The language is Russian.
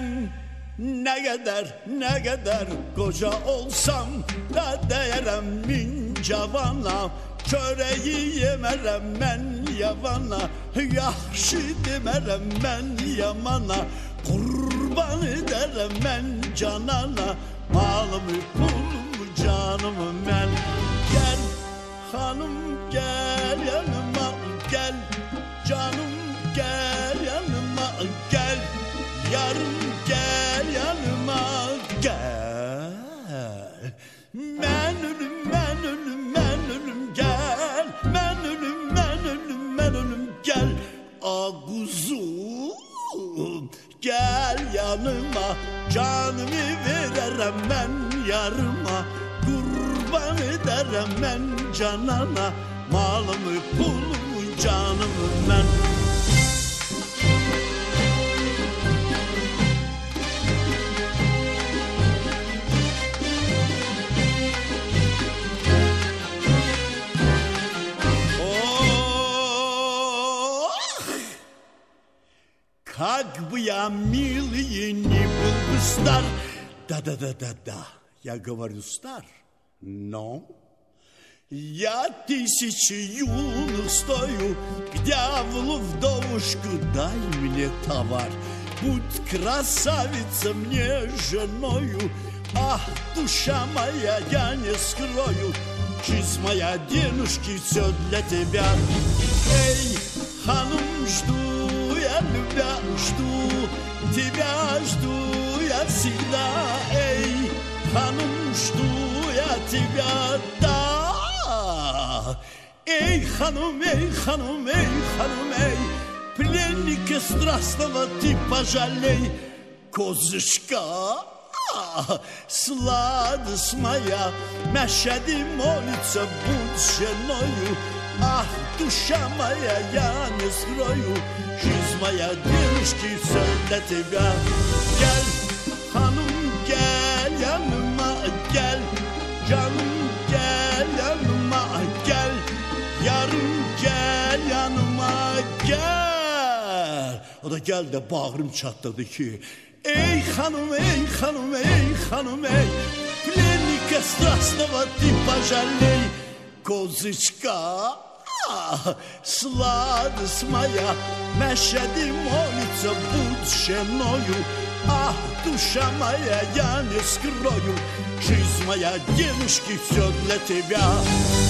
Ben ne kadar koca olsam da değerem min cavana. Çöreği yemerem ben yavana, yaxşı demerem ben yamana. Kurban ederem ben canana, malımı pulumu canımı ben. Gel hanım gel yanıma, gel canım gel yanıma, gel yarım gel yanıma, gel. Ben ölüm gel, ben ölüm gel. Ağuzum gel yanıma, canımı veririm ben yarıma. Kurban ederim ben canana, malımı pulumu canımı ben. Как бы я, милый, не был бы стар. Да. Я говорю стар, но я тысячи юных стою. К дьяволу вдовушку дай мне товар. Будь красавица мне женою. Ах, душа моя, я не скрою. Жизнь моя, денежки, все для тебя. Эй, ханум, жду я любя, жду тебя, жду я всегда. Эй, ханум, жду я тебя, да. Эй, ханум, эй, ханум, эй, ханум, эй, пленника страстного ты пожалей. Козышка, сладость моя, Мәшәди молится, будь женою. Ах, душа моя, я не скрою. Жизнь моя, денежки, все для тебя. Gel hanım gel yanıma, gel canım gel yanıma, gel yarım gel yanıma, gel. O da geldi de bağrım çatladı ki ey hanım, ey hanım, ey hanım, ey plennika strastного ты пожалей. Козочка, сладость моя, Мәшәди молится, будь женою. Ах, душа моя, я не скрою. Жизнь моя, денежки, все для тебя.